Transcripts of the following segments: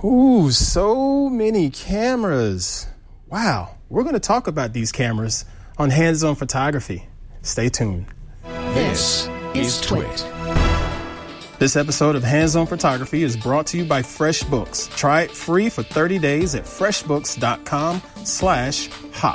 Ooh, so many cameras. Wow, we're going to talk about these cameras on Hands On Photography. Stay tuned. This is Twit. This episode of Hands On Photography is brought to you by FreshBooks. Try it free for 30 days at freshbooks.com/hop.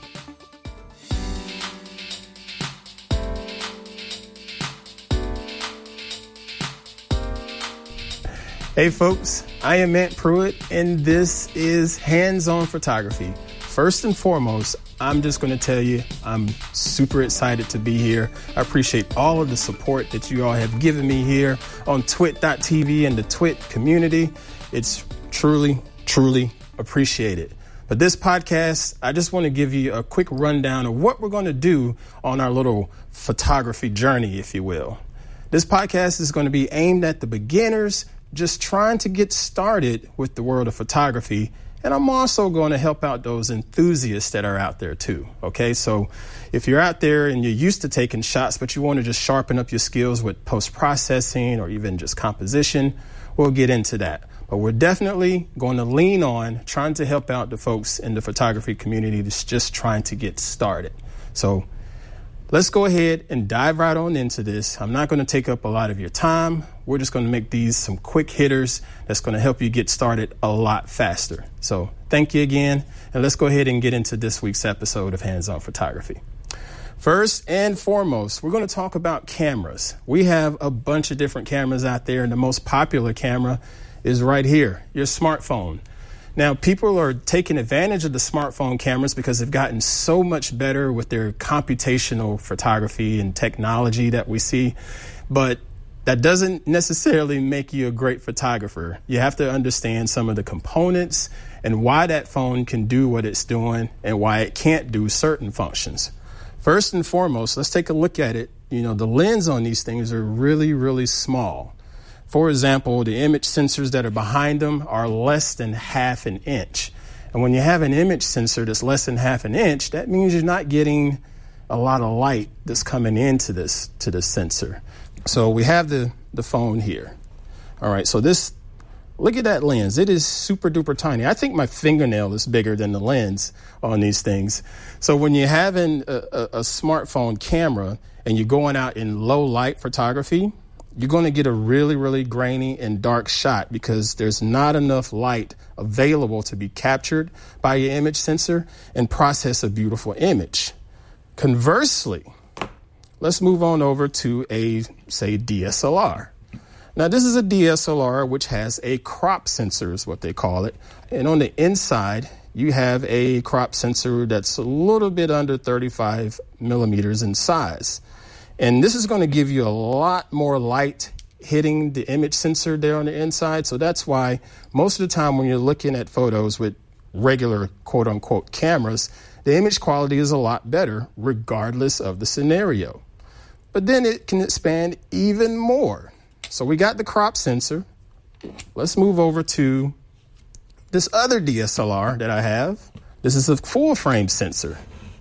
Hey folks, I am Matt Pruitt, and this is Hands On Photography. First and foremost, I'm just going to tell you I'm super excited to be here. I appreciate all of the support that you all have given me here on twit.tv and the Twit community. It's truly, truly appreciated. But this podcast, I just want to give you a quick rundown of what we're going to do on our little photography journey, if you will. This podcast is going to be aimed at the beginners just trying to get started with the world of photography. And I'm also going to help out those enthusiasts that are out there too. Okay, so if you're out there and you're used to taking shots, but you want to just sharpen up your skills with post-processing or even just composition, we'll get into that. But we're definitely going to lean on trying to help out the folks in the photography community that's just trying to get started. So let's go ahead and dive right on into this. I'm not going to take up a lot of your time. We're just going to make these some quick hitters that's going to help you get started a lot faster. So thank you again, and let's go ahead and get into this week's episode of Hands On Photography. First and foremost, we're going to talk about cameras. We have a bunch of different cameras out there, and the most popular camera is right here, your smartphone. Now, people are taking advantage of the smartphone cameras because they've gotten so much better with their computational photography and technology that we see. But that doesn't necessarily make you a great photographer. You have to understand some of the components and why that phone can do what it's doing and why it can't do certain functions. First and foremost, let's take a look at it. You know, the lens on these things are really, really small. For example, the image sensors that are behind them are less than half an inch. And when you have an image sensor that's less than half an inch, that means you're not getting a lot of light that's coming into this sensor. So we have the phone here. All right, so look at that lens. It is super duper tiny. I think my fingernail is bigger than the lens on these things. So when you're having a smartphone camera and you're going out in low light photography, you're going to get a really, really grainy and dark shot because there's not enough light available to be captured by your image sensor and process a beautiful image. Conversely, let's move on over to say DSLR. Now, this is a DSLR which has a crop sensor is what they call it. And on the inside, you have a crop sensor that's a little bit under 35 millimeters in size. And this is going to give you a lot more light hitting the image sensor there on the inside. So that's why most of the time when you're looking at photos with regular quote unquote cameras, the image quality is a lot better regardless of the scenario. But then it can expand even more. So we got the crop sensor. Let's move over to this other DSLR that I have. This is a full frame sensor.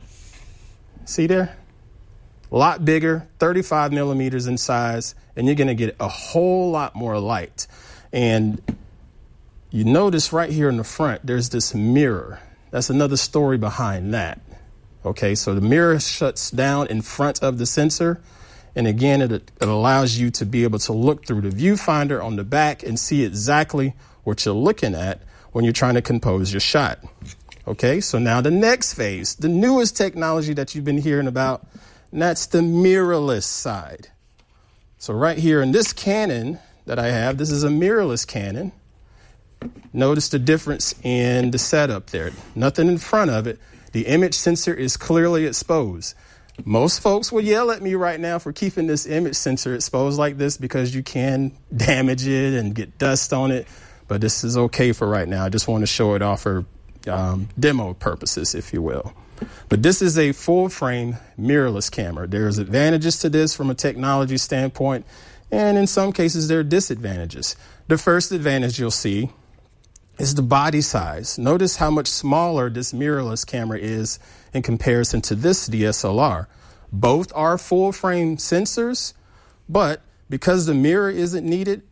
See there? A lot bigger, 35 millimeters in size, and you're going to get a whole lot more light. And you notice right here in the front, there's this mirror. That's another story behind that. Okay, so the mirror shuts down in front of the sensor. And again, it allows you to be able to look through the viewfinder on the back and see exactly what you're looking at when you're trying to compose your shot. Okay, so now the next phase, the newest technology that you've been hearing about, and that's the mirrorless side. So right here in this Canon that I have, this is a mirrorless Canon. Notice the difference in the setup there. Nothing in front of it. The image sensor is clearly exposed. Most folks will yell at me right now for keeping this image sensor exposed like this because you can damage it and get dust on it. But this is okay for right now. I just want to show it off for demo purposes, if you will. But this is a full frame mirrorless camera. There's advantages to this from a technology standpoint, and in some cases there are disadvantages. The first advantage you'll see is the body size. Notice how much smaller this mirrorless camera is in comparison to this DSLR. Both are full frame sensors, but because the mirror isn't needed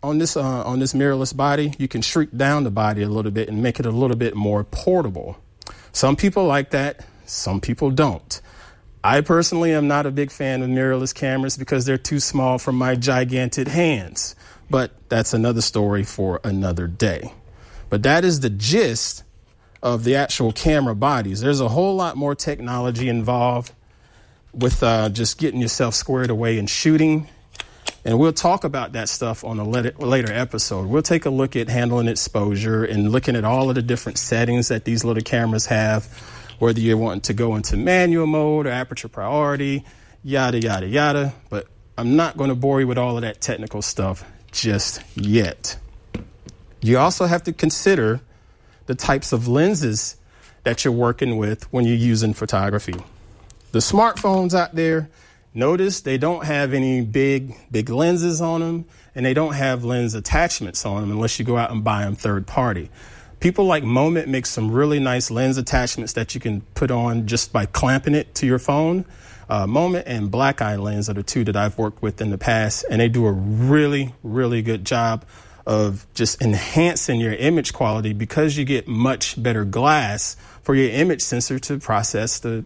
on this mirrorless body, you can shrink down the body a little bit and make it a little bit more portable. Some people like that. Some people don't. I personally am not a big fan of mirrorless cameras because they're too small for my gigantic hands. But that's another story for another day. But that is the gist of the actual camera bodies. There's a whole lot more technology involved with just getting yourself squared away and shooting. And we'll talk about that stuff on a later episode. We'll take a look at handling exposure and looking at all of the different settings that these little cameras have, whether you want to go into manual mode or aperture priority, yada, yada, yada. But I'm not going to bore you with all of that technical stuff just yet. You also have to consider the types of lenses that you're working with when you're using photography. The smartphones out there, notice they don't have any big lenses on them, and they don't have lens attachments on them unless you go out and buy them third party. People like Moment make some really nice lens attachments that you can put on just by clamping it to your phone. Moment and Black Eye Lens are the two that I've worked with in the past, and they do a really, really good job of just enhancing your image quality because you get much better glass for your image sensor to process the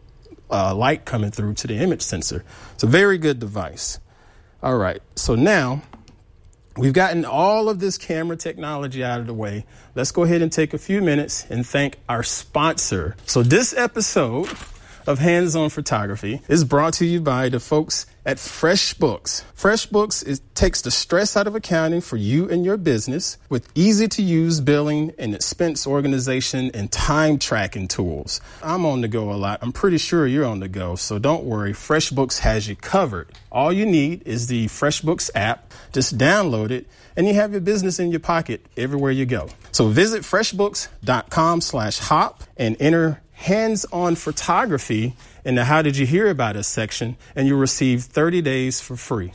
light coming through to the image sensor. It's a very good device. All right, so now we've gotten all of this camera technology out of the way. Let's go ahead and take a few minutes and thank our sponsor. So this episode of Hands On Photography is brought to you by the folks at FreshBooks. FreshBooks takes the stress out of accounting for you and your business with easy-to-use billing and expense organization and time tracking tools. I'm on the go a lot. I'm pretty sure you're on the go, so don't worry. FreshBooks has you covered. All you need is the FreshBooks app. Just download it, and you have your business in your pocket everywhere you go. So visit freshbooks.com/hop and enter Hands-On Photography in the How Did You Hear About Us section, and you'll receive 30 days for free.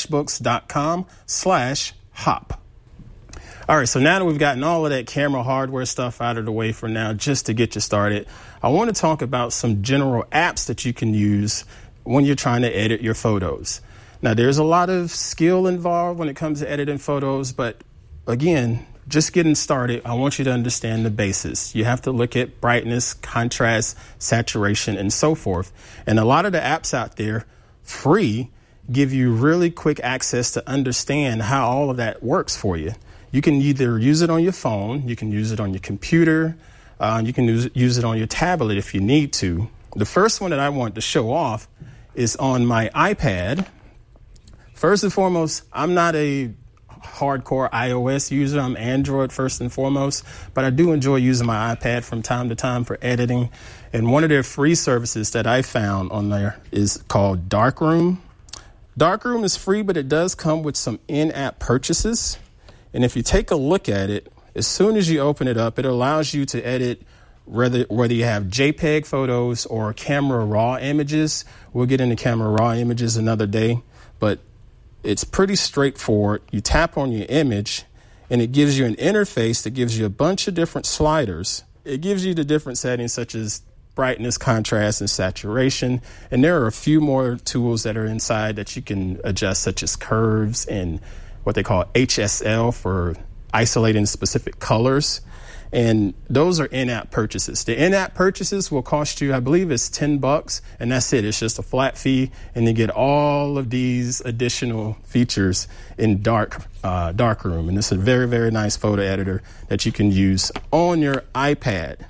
freshbooks.com/hop. All right, so now that we've gotten all of that camera hardware stuff out of the way for now, just to get you started, I want to talk about some general apps that you can use when you're trying to edit your photos. Now, there's a lot of skill involved when it comes to editing photos, but again, just getting started, I want you to understand the basics. You have to look at brightness, contrast, saturation, and so forth. And a lot of the apps out there, free, give you really quick access to understand how all of that works for you. You can either use it on your phone, you can use it on your computer, you can use it on your tablet if you need to. The first one that I want to show off is on my iPad. First and foremost, I'm not a hardcore iOS user. I'm Android first and foremost, but I do enjoy using my iPad from time to time for editing. And one of their free services that I found on there is called Darkroom. Darkroom is free, but it does come with some in-app purchases. And if you take a look at it, as soon as you open it up, it allows you to edit whether you have JPEG photos or camera raw images. We'll get into camera raw images another day, but it's pretty straightforward. You tap on your image, and it gives you an interface that gives you a bunch of different sliders. It gives you the different settings such as brightness, contrast, and saturation. And there are a few more tools that are inside that you can adjust, such as curves and what they call HSL for isolating specific colors. And those are in-app purchases. The in-app purchases will cost you, I believe it's $10, and that's it. It's just a flat fee, and you get all of these additional features in Darkroom. And it's a very, very nice photo editor that you can use on your iPad.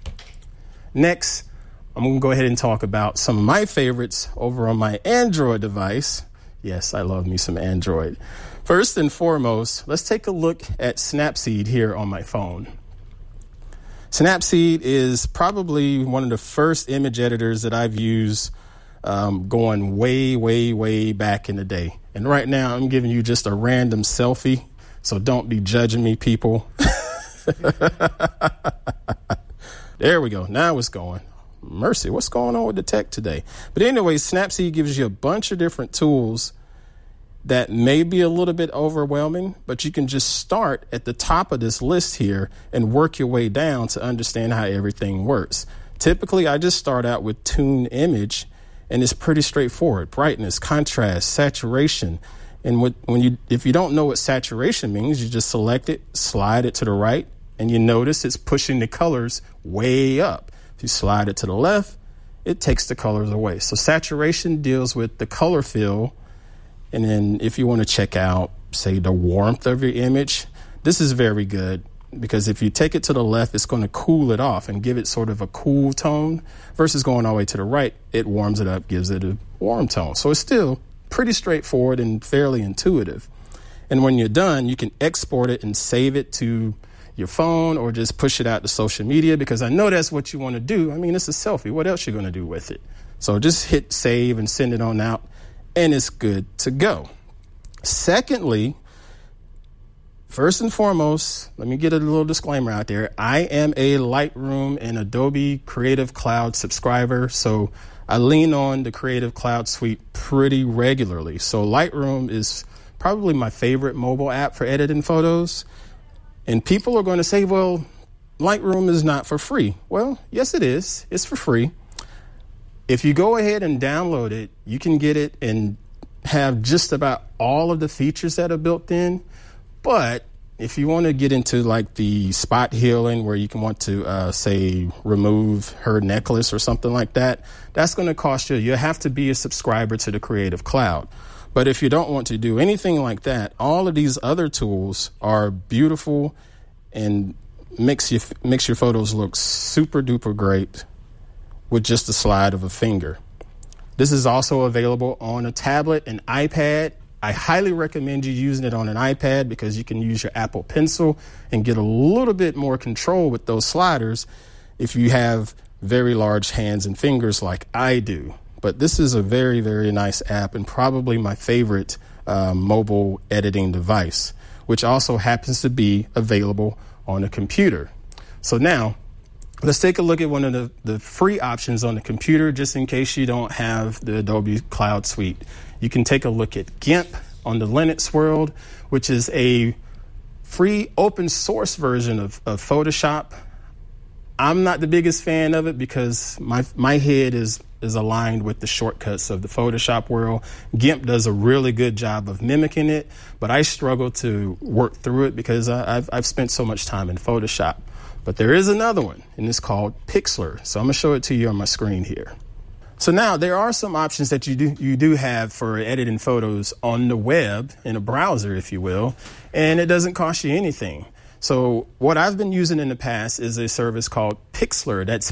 Next, I'm going to go ahead and talk about some of my favorites over on my Android device. Yes, I love me some Android. First and foremost, let's take a look at Snapseed here on my phone. Snapseed is probably one of the first image editors that I've used going way, way, way back in the day. And right now I'm giving you just a random selfie, so don't be judging me, people. There we go. Now it's going. Mercy, what's going on with the tech today? But anyway, Snapseed gives you a bunch of different tools that may be a little bit overwhelming, but you can just start at the top of this list here and work your way down to understand how everything works. Typically, I just start out with Tune Image, and it's pretty straightforward. Brightness, contrast, saturation, And if you don't know what saturation means, you just select it, slide it to the right, and you notice it's pushing the colors way up. If you slide it to the left, it takes the colors away. So saturation deals with the color fill. And then if you want to check out, say, the warmth of your image, this is very good, because if you take it to the left, it's going to cool it off and give it sort of a cool tone, versus going all the way to the right, it warms it up, gives it a warm tone. So it's still pretty straightforward and fairly intuitive. And when you're done, you can export it and save it to your phone, or just push it out to social media, because I know that's what you want to do. I mean, it's a selfie. What else are you going to do with it? So just hit save and send it on out, and it's good to go. Secondly, first and foremost, let me get a little disclaimer out there. I am a Lightroom and Adobe Creative Cloud subscriber, so I lean on the Creative Cloud suite pretty regularly. So Lightroom is probably my favorite mobile app for editing photos. And people are going to say, well, Lightroom is not for free. Well, yes, it is. It's for free. If you go ahead and download it, you can get it and have just about all of the features that are built in. But if you want to get into like the spot healing, where you can want to, say, remove her necklace or something like that, that's going to cost you. You have to be a subscriber to the Creative Cloud. But if you don't want to do anything like that, all of these other tools are beautiful and makes your photos look super duper great with just the slide of a finger. This is also available on a tablet and iPad. I highly recommend you using it on an iPad, because you can use your Apple Pencil and get a little bit more control with those sliders if you have very large hands and fingers like I do. But this is a very, very nice app, and probably my favorite mobile editing device, which also happens to be available on a computer. So now, let's take a look at one of the free options on the computer, just in case you don't have the Adobe Cloud Suite. You can take a look at GIMP on the Linux world, which is a free open source version of Photoshop. I'm not the biggest fan of it, because my head is aligned with the shortcuts of the Photoshop world. GIMP does a really good job of mimicking it, but I struggle to work through it because I've spent so much time in Photoshop. But there is another one, and it's called Pixlr. So I'm going to show it to you on my screen here. So now there are some options that you do have for editing photos on the web, in a browser, if you will, and it doesn't cost you anything. So what I've been using in the past is a service called Pixlr. That's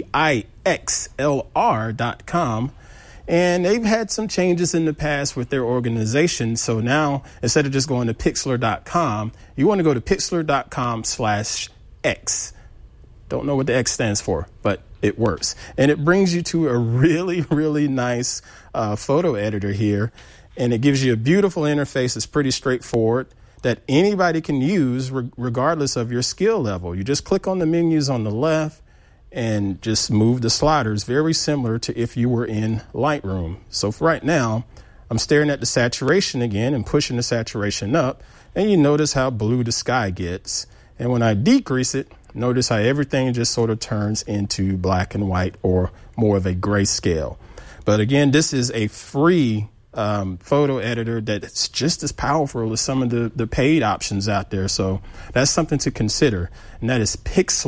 Pixlr.com. And they've had some changes in the past with their organization. So now, instead of just going to Pixlr.com, you want to go to Pixlr.com/X. Don't know what the X stands for, but it works. And it brings you to a really, really nice photo editor here. And it gives you a beautiful interface. It's pretty straightforward, that anybody can use regardless of your skill level. You just click on the menus on the left and just move the sliders, very similar to if you were in Lightroom. So for right now, I'm staring at the saturation again and pushing the saturation up, and you notice how blue the sky gets. And when I decrease it, notice how everything just sort of turns into black and white, or more of a grayscale. But again, this is a free photo editor that's just as powerful as some of the paid options out there. So that's something to consider. And that is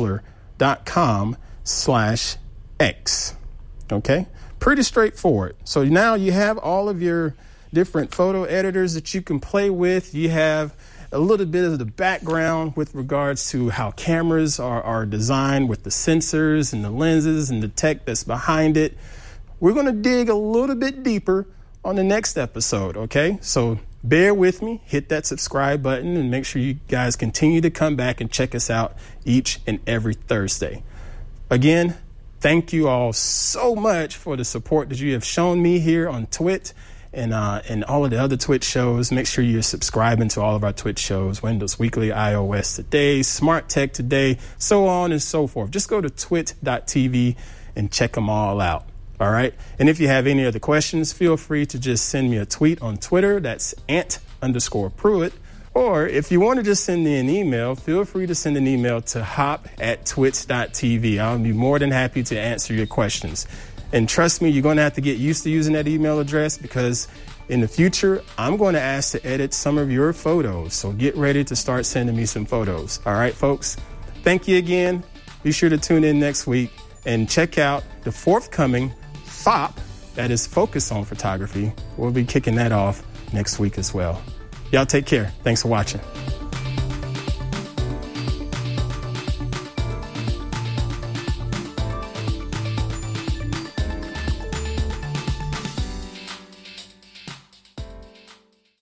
Pixlr.com/X. Okay, pretty straightforward. So now you have all of your different photo editors that you can play with. You have a little bit of the background with regards to how cameras are designed, with the sensors and the lenses and the tech that's behind it. We're going to dig a little bit deeper on the next episode, okay? So bear with me, hit that subscribe button, and make sure you guys continue to come back and check us out each and every Thursday. Again, thank you all so much for the support that you have shown me here on Twit and all of the other Twitch shows. Make sure you're subscribing to all of our Twitch shows: Windows Weekly, iOS Today, Smart Tech Today, so on and so forth. Just go to twit.tv and check them all out. All right. And if you have any other questions, feel free to just send me a tweet on Twitter. That's ant_Pruitt. Or if you want to just send me an email, feel free to send an email to hop@twits.tv. I'll be more than happy to answer your questions. And trust me, you're going to have to get used to using that email address, because In the future, I'm going to ask to edit some of your photos, so get ready to start sending me some photos. All right, folks? Thank you again. Be sure to tune in next week and check out the forthcoming FOP, that is Focus on Photography. We'll be kicking that off next week as well. Y'all take care. Thanks for watching.